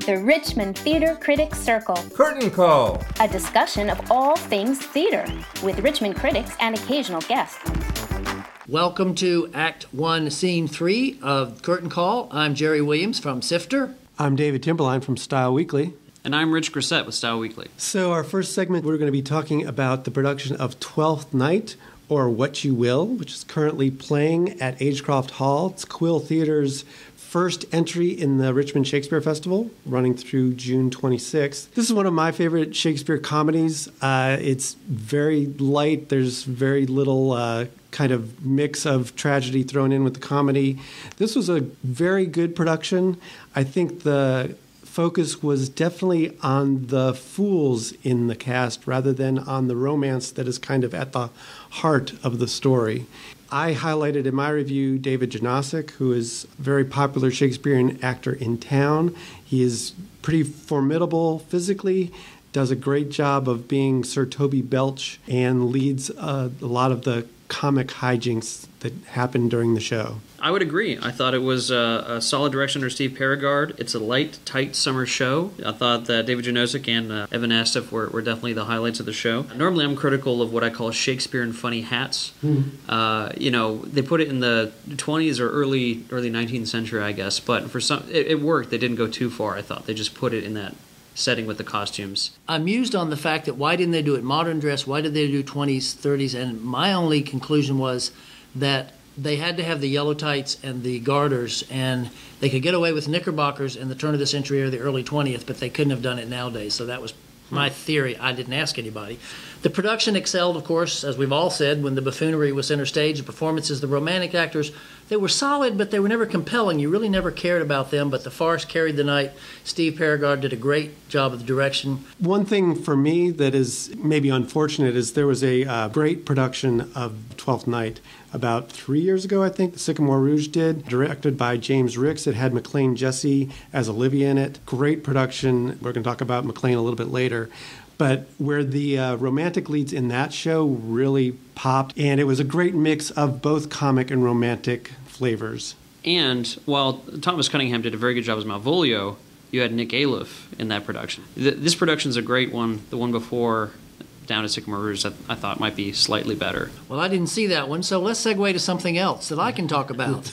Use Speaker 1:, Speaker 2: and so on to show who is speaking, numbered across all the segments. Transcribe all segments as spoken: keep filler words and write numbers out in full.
Speaker 1: The Richmond Theater Critics Circle.
Speaker 2: Curtain Call.
Speaker 1: A discussion of all things theater with Richmond critics and occasional guests.
Speaker 3: Welcome to Act one, Scene three of Curtain Call. I'm Jerry Williams from Sifter.
Speaker 4: I'm David Timberline from Style Weekly.
Speaker 5: And I'm Rich Grissett with Style Weekly.
Speaker 4: So our first segment, we're going to be talking about the production of Twelfth Night, or What You Will, which is currently playing at Agecroft Hall. It's Quill Theater's first entry in the Richmond Shakespeare Festival, running through June twenty-sixth. This is one of my favorite Shakespeare comedies. Uh, it's very light. There's very little uh, kind of mix of tragedy thrown in with the comedy. This was a very good production. I think the focus was definitely on the fools in the cast rather than on the romance that is kind of at the heart of the story. I highlighted in my review David Janosic, who is a very popular Shakespearean actor in town. He is pretty formidable physically, does a great job of being Sir Toby Belch, and leads uh, a lot of the comic hijinks that happened during the show.
Speaker 5: I would agree. I thought it was a, a solid direction under Steve Paragard. It's a light, tight summer show. I thought that David Janosic and uh, Evan Astiff were, were definitely the highlights of the show. Normally I'm critical of what I call Shakespearean funny hats. Mm-hmm. Uh, you know, they put it in the twenties or early early nineteenth century, I guess, but for some, it, it worked. They didn't go too far, I thought. They just put it in that setting with the costumes.
Speaker 3: I'm mused on the fact that why didn't they do it modern dress? Why did they do twenties, thirties? And my only conclusion was that they had to have the yellow tights and the garters, and they could get away with knickerbockers in the turn of the century or the early twentieth, but they couldn't have done it nowadays. So that was my theory. I didn't ask anybody. The production excelled, of course, as we've all said, when the buffoonery was center stage, the performances, the romantic actors, they were solid, but they were never compelling. You really never cared about them, but the farce carried the night. Steve Paragard did a great job of the direction.
Speaker 4: One thing for me that is maybe unfortunate is there was a uh, great production of Twelfth Night about three years ago, I think, the Sycamore Rouge did, directed by James Ricks. It had McLean Jesse as Olivia in it. Great production. We're going to talk about McLean a little bit later. But where the uh, romantic leads in that show really popped, and it was a great mix of both comic and romantic flavors.
Speaker 5: And while Thomas Cunningham did a very good job as Malvolio, you had Nick Aliff in that production. Th- this production's a great one. The one before, Down at Sycamore Rouge, that I thought might be slightly better.
Speaker 3: Well, I didn't see that one, so let's segue to something else that I can talk about.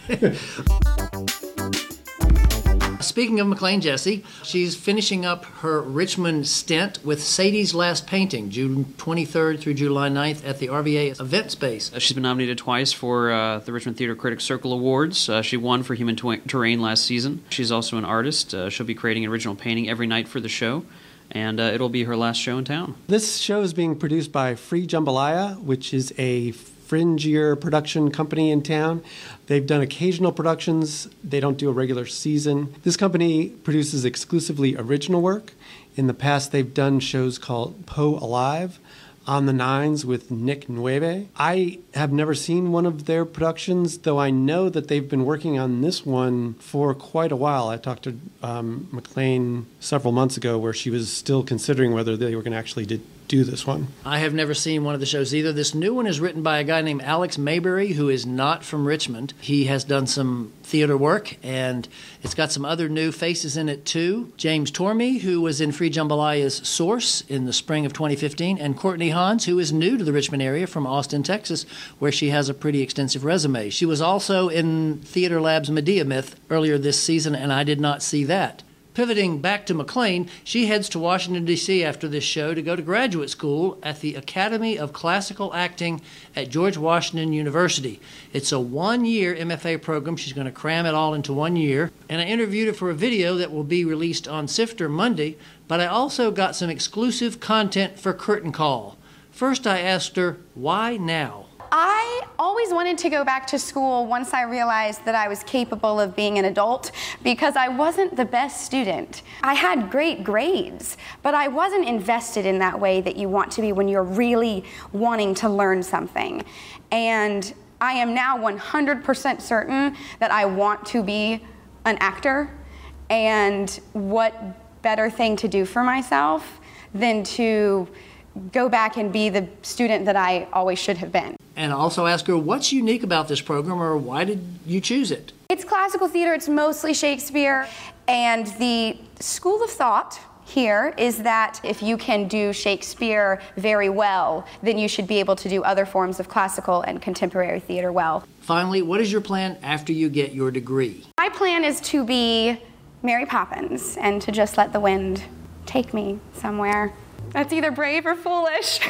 Speaker 3: Speaking of McLean Jesse, she's finishing up her Richmond stint with Sadie's Last Painting, June twenty-third through July ninth at the R V A Event Space.
Speaker 5: She's been nominated twice for uh, the Richmond Theater Critics Circle Awards. Uh, she won for Human Twa- Terrain last season. She's also an artist. Uh, she'll be creating an original painting every night for the show, and uh, it'll be her last show in town.
Speaker 4: This show is being produced by Free Jambalaya, which is a fringier production company in town. They've done occasional productions. They don't do a regular season. This company produces exclusively original work. In the past, they've done shows called Poe Alive, On the Nines with Nick Nueve. I have never seen one of their productions, though I know that they've been working on this one for quite a while. I talked to um, McLean several months ago where she was still considering whether they were going to actually do do this one.
Speaker 3: I have never seen one of the shows either. This new one is written by a guy named Alex Mayberry, who is not from Richmond. He has done some theater work, and it's got some other new faces in it too. James Tormey, who was in Free Jambalaya's Source in the spring of twenty fifteen, and Courtney Hans, who is new to the Richmond area from Austin, Texas, where she has a pretty extensive resume. She was also in Theater Lab's Medea Myth earlier this season, and I did not see that. Pivoting back to McLean, she heads to Washington, D C after this show to go to graduate school at the Academy of Classical Acting at George Washington University. It's a one-year M F A program. She's going to cram it all into one year. And I interviewed her for a video that will be released on Sifter Monday, but I also got some exclusive content for Curtain Call. First, I asked her, why now?
Speaker 6: I always wanted to go back to school once I realized that I was capable of being an adult because I wasn't the best student. I had great grades, but I wasn't invested in that way that you want to be when you're really wanting to learn something. And I am now one hundred percent certain that I want to be an actor, and what better thing to do for myself than to go back and be the student that I always should have been.
Speaker 3: And also ask her, what's unique about this program, or why did you choose it?
Speaker 6: It's classical theater, it's mostly Shakespeare, And the school of thought here is that if you can do Shakespeare very well, then you should be able to do other forms of classical and contemporary theater well.
Speaker 3: Finally, what is your plan after you get your degree?
Speaker 6: My plan is to be Mary Poppins and to just let the wind take me somewhere. That's either brave or foolish.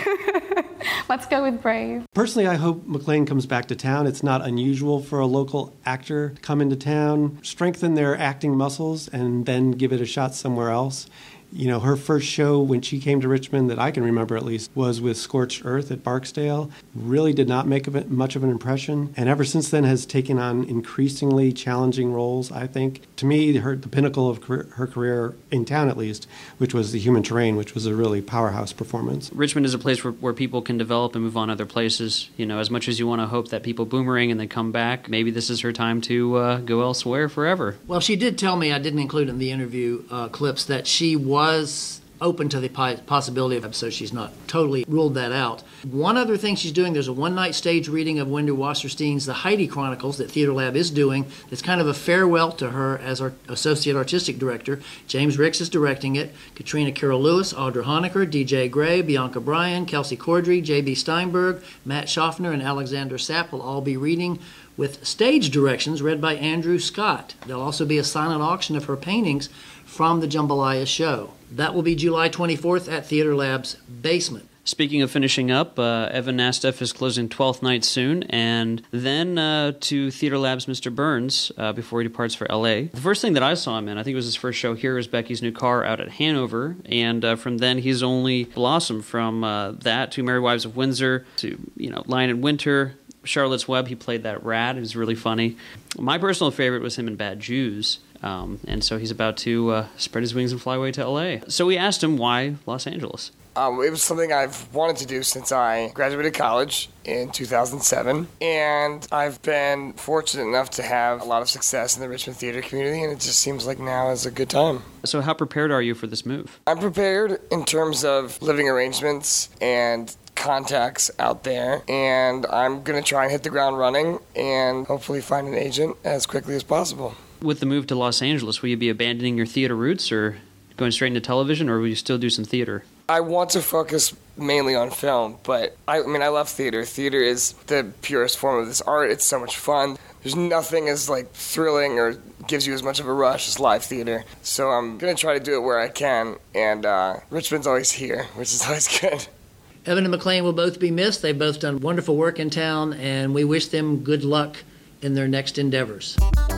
Speaker 6: Let's go with brave.
Speaker 4: Personally, I hope McLean comes back to town. It's not unusual for a local actor to come into town, strengthen their acting muscles, and then give it a shot somewhere else. You know, her first show when she came to Richmond, that I can remember at least, was with Scorched Earth at Barksdale. Really did not make a, much of an impression, and ever since then has taken on increasingly challenging roles, I think. To me, her, the pinnacle of career, her career, in town at least, which was The Human Terrain, which was a really powerhouse performance.
Speaker 5: Richmond is a place where, where people can develop and move on other places. You know, as much as you want to hope that people boomerang and they come back, maybe this is her time to uh, go elsewhere forever.
Speaker 3: Well, she did tell me, I didn't include in the interview uh, clips, that she was was open to the possibility of, so she's not totally ruled that out. One other thing she's doing, there's a one-night stage reading of Wendy Wasserstein's The Heidi Chronicles that Theater Lab is doing. It's kind of a farewell to her as our Associate Artistic Director. James Ricks is directing it. Katrina Carroll Lewis, Audra Honecker, D J Gray, Bianca Bryan, Kelsey Cordry, J B Steinberg, Matt Schaffner, and Alexander Sapp will all be reading with stage directions read by Andrew Scott. There'll also be a silent auction of her paintings from the Jambalaya show. That will be July twenty-fourth at Theater Lab's basement.
Speaker 5: Speaking of finishing up, uh, Evan Nasteff is closing twelfth Night soon, and then uh, to Theater Lab's Mister Burns uh, before he departs for L A. The first thing that I saw him in, I think it was his first show here, was Becky's New Car out at Hanover, and uh, from then he's only blossomed from uh, that to Merry Wives of Windsor to, you know, Lion in Winter, Charlotte's Web. He played that rat. It was really funny. My personal favorite was him in Bad Jews. Um, and so he's about to uh, spread his wings and fly away to L A. So we asked him why Los Angeles.
Speaker 2: Um, it was something I've wanted to do since I graduated college in two thousand seven, and I've been fortunate enough to have a lot of success in the Richmond theater community, and it just seems like now is a good time.
Speaker 5: So how prepared are you for this move?
Speaker 2: I'm prepared in terms of living arrangements and contacts out there, and I'm going to try and hit the ground running and hopefully find an agent as quickly as possible.
Speaker 5: With the move to Los Angeles, will you be abandoning your theater roots or going straight into television, or will you still do some theater?
Speaker 2: I want to focus mainly on film, but I, I mean, I love theater. Theater is the purest form of this art. It's so much fun. There's nothing as like thrilling or gives you as much of a rush as live theater. So I'm going to try to do it where I can, and uh, Richmond's always here, which is always good.
Speaker 3: Evan and McLean will both be missed. They've both done wonderful work in town, and we wish them good luck in their next endeavors.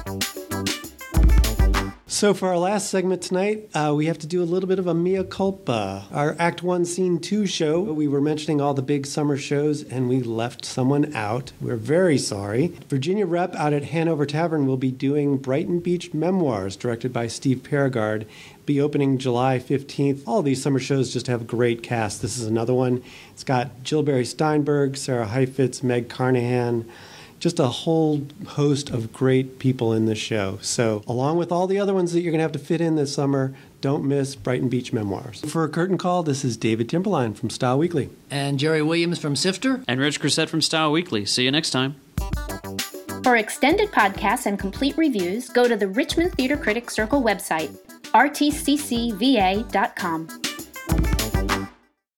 Speaker 4: So for our last segment tonight, uh, we have to do a little bit of a mea culpa. Our Act One, Scene Two show, we were mentioning all the big summer shows, and we left someone out. We're very sorry. Virginia Rep out at Hanover Tavern will be doing Brighton Beach Memoirs, directed by Steve Perregard. Be opening July fifteenth. All these summer shows just have great casts. This is another one. It's got Jill Barry Steinberg, Sarah Heifetz, Meg Carnahan. Just a whole host of great people in this show. So along with all the other ones that you're going to have to fit in this summer, don't miss Brighton Beach Memoirs. For a curtain call, this is David Timberline from Style Weekly.
Speaker 3: And Jerry Williams from Sifter.
Speaker 5: And Rich Grissett from Style Weekly. See you next time.
Speaker 1: For extended podcasts and complete reviews, go to the Richmond Theater Critics Circle website, r t c c v a dot com.